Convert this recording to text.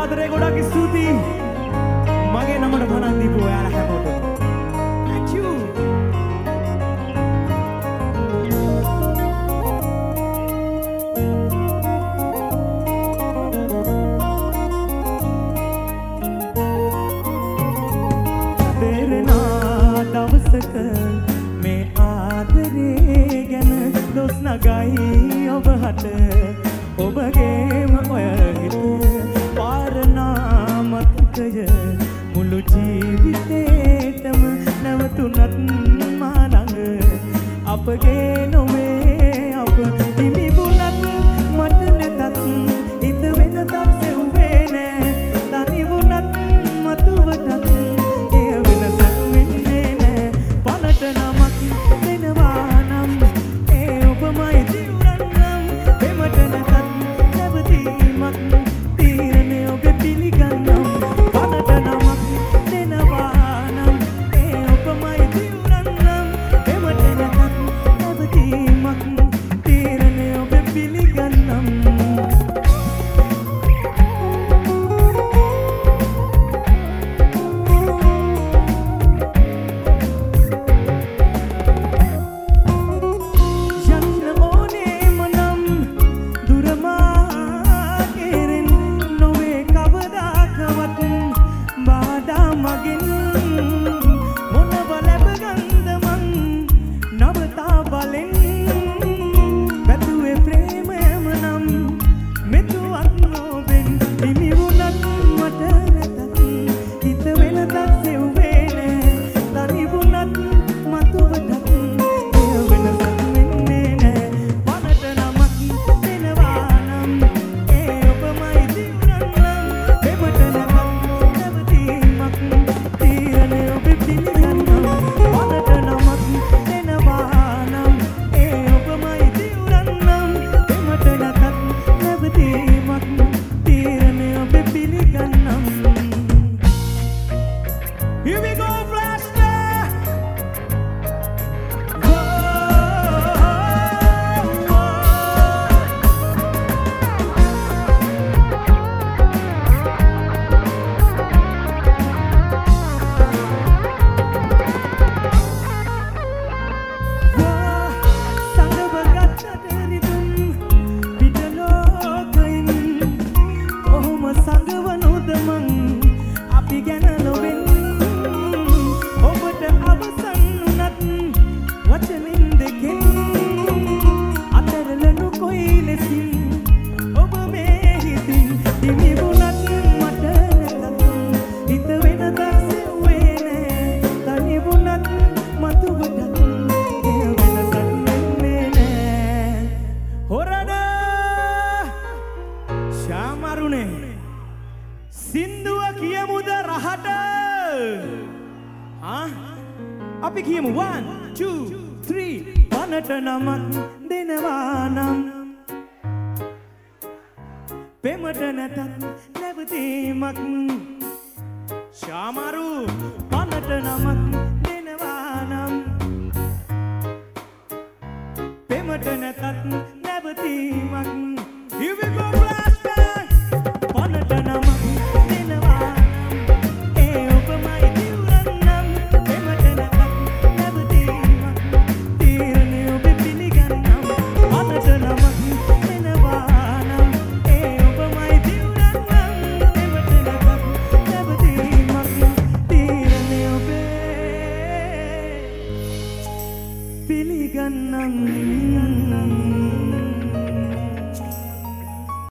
ආදරේ ගොඩක් ස්තුතියි. මගේ නමට පණක් දීපු ඔයාලා හැමෝටම. Thank you. දෙරනා දවසක මේ ආදරේ ගැන දොස් නගයි ඔබට ඔබගේම ඔය හිත පාරනා මතකය මුළු ජීවිතේටම නැවතුනත් මා ළඟ අපගේ නොවේ අප හිමිබුණත් මට නැතත් හිත වෙනතක් සෙව්වේ නෑ තනි වුණත් මතුවටත් එය වෙනසක් වෙන්නේ නෑ පලට නමක් දෙනවා නම් ඒ ඔබමයි දිවුරන්නම් වෙමට නැතත් නැවතීමක් තීරණය ඔබ පිළිගන්නම් පලට නමක් දෙනවා නම් ඒ ඔබමයි දිවුරන්නම් වෙමට නැතත් නැවතීමක් තීරණය ඔබ පිළිගන්නම් සින්දුව කියමුද රහට අපි කියමු 1 2 3 පනට නමක් දෙනවා නම් පෙමට නැතත් නැවතීමක් ශාමරු පනට නමක් දෙනවා නම් පෙමට නැතත් නැවතීමක් here we go flashback පනට නමක් පිළිගන්නම්